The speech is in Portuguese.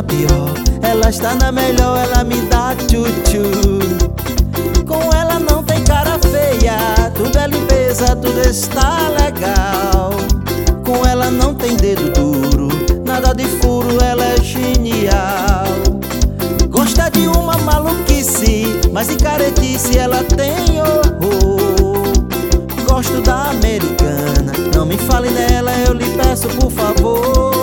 na pior, ela está na melhor, ela me dá tchu-tchu. Com ela não tem cara feia, tudo é limpeza, tudo está legal. Com ela não tem dedo duro, nada de furo, ela é genial. Gosta de uma maluquice, mas de caretice ela tem horror. Gosto da americana, não me fale nela, eu lhe peço por favor.